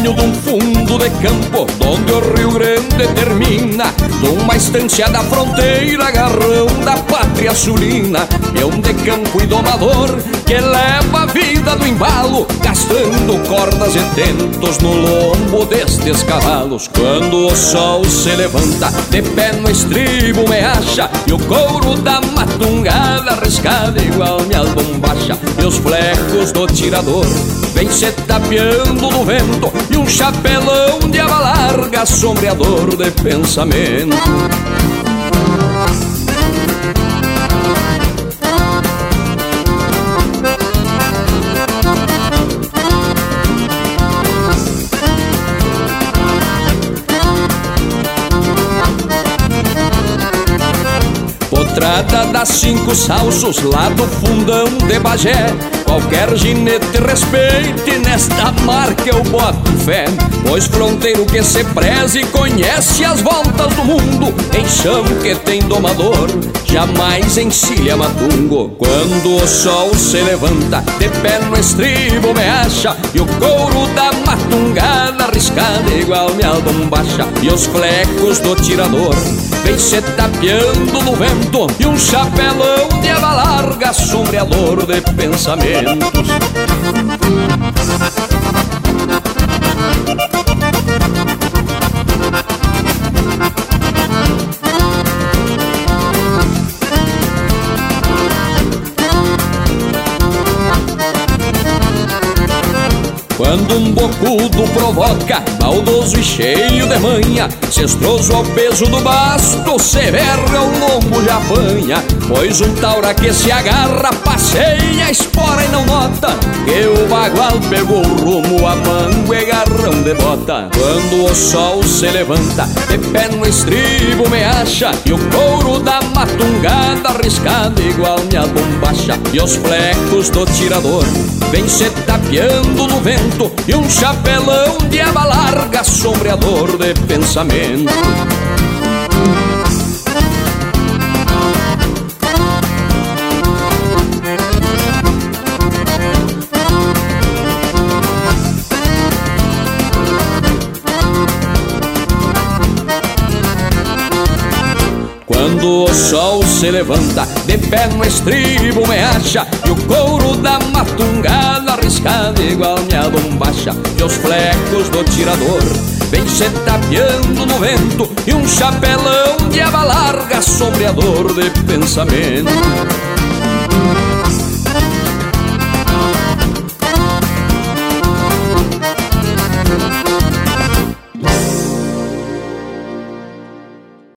Venho de um fundo de campo, onde o Rio Grande termina, de uma estância da fronteira, agarrão da pátria sulina. Peão de campo e domador, que leva a vida do embalo, gastando cordas e tentos no lombo destes cavalos. Quando o sol se levanta, de pé no estribo me acha, e o couro da matungada arriscada igual minha bombacha. E os flecos do tirador vem se tapeando no vento, e um chapelão de aba larga, sombreador de pensamento. Potrada das 5 salsos lá do fundão de Bagé, qualquer ginete respeite, nesta marca eu boto fé. Pois fronteiro que se preze conhece as voltas do mundo, em chão que tem domador, jamais encilha matungo. Quando o sol se levanta, de pé no estribo me acha, e o couro da matungada arriscada igual minha bombacha. E os flecos do tirador vem se tapeando no vento, e um chapelão de aba larga, sombreador de pensamentos. Quando um bocudo provoca, maldoso e cheio de manha, cestroso ao peso do basto, severo ao lombo já apanha. Pois um taura que se agarra, passeia, espora e não nota, que o bagual pegou rumo a mango e garrão de bota. Quando o sol se levanta, de pé no estribo me acha, e o couro da matungada arriscada igual minha bombacha. E os flecos do tirador vem se tapeando no vento, e um chapelão de aba larga, sombreador de pensamento. Quando o sol se levanta, de pé no estribo me acha, e o couro da matungada arriscada igual minha bombacha. E os flecos do tirador vem se tapeando no vento, e um chapelão de aba larga, sombreador de pensamento.